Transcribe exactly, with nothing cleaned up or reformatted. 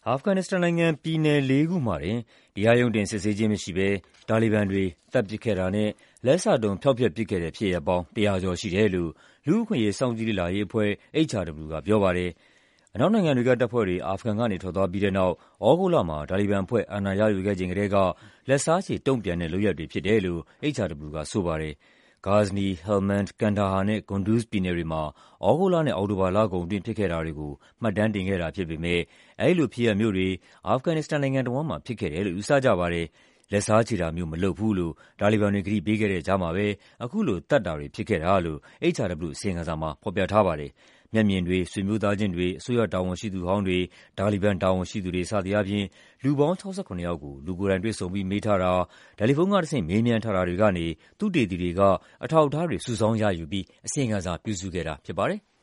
အာဖဂန်နစ္စတန်နိုင်ငံ၊ ပြည်နယ်လေးခုမှာတင် တရားရုံးတင် စစ်ဆေးခြင်းမရှိဘဲ တာလီဘန်တွေ သတ်ပစ်ခဲ့တာနဲ့ လက်စတုံး ဖျောက်ဖျက်ပစ်ခဲ့တဲ့ ဖြစ်ရပ်ပေါင်း ၁၀၀ ကျော်ရှိတယ်လို့ လူ့အခွင့်အရေး စောင့်ကြည့်လေ့လာရေးအဖွဲ့ H R W ကပြောပါတယ်။ အနောက်နိုင်ငံတွေက တပ်ဖွဲ့တွေ အာဖဂန်ကနေ ထွက်သွားပြီးတဲ့နောက် သြဂုတ်လမှာ တာလီဘန်အဖွဲ့ အာဏာရယူခဲ့ချိန်ကတည်းက လက်စားချေ တုံ့ပြန်တဲ့လုပ်ရပ်တွေ ဖြစ်တယ်လို့ H R W ကဆိုပါတယ်။ Ghazni, Helmand, Kandahar နဲ့ Kunduz ပြည်နယ်တွေမှာ သြဂုတ်လနဲ့ အောက်တိုဘာလကုန်အတွင်း ဖြစ်ခဲ့တာတွေကို မှတ်တမ်းတင်ခဲ့တာဖြစ်ပေမယ့် အဲဒီလိုဖြစ်ရပ်မျိုးတွေ အာဖဂန်နစ္စတန်နိုင်ငံတဝန်းမှာ ဖြစ်ခဲ့တယ်လို့ ယူဆကြပါတယ်။ လက်စားချေတာမျိုး မလုပ်ဘူးလို့ တာလီဘန်တွေ ကတိပေးခဲ့တဲ့ကြားမှာပဲ အခုလို သတ်တာတွေဖြစ်ခဲ့တာလို့ H R W အစီရင်ခံစာမှာ ဖော်ပြထားပါတယ်။ မျက်မြင်တွေ၊ ဆွေမျိုးသားချင်းတွေ၊ အစိုးရတာဝန်ရှိသူဟောင်းတွေ၊ တာလီဘန် တာဝန်ရှိသူတွေ စသည်အားဖြင့် လူပေါင်း ၆၇ ယောက်ကို လူကိုယ်တိုင်တွေ့ဆုံပြီး မေးထားတာ၊ တယ်လီဖုန်းကတဆင့် မေးမြန်းထားတာတွေကနေ သုတေသီတွေက အထောက်အထားတွေ စုဆောင်းရယူပြီး အစီရင်ခံစာ ပြုစုခဲ့တာဖြစ်ပါတယ်။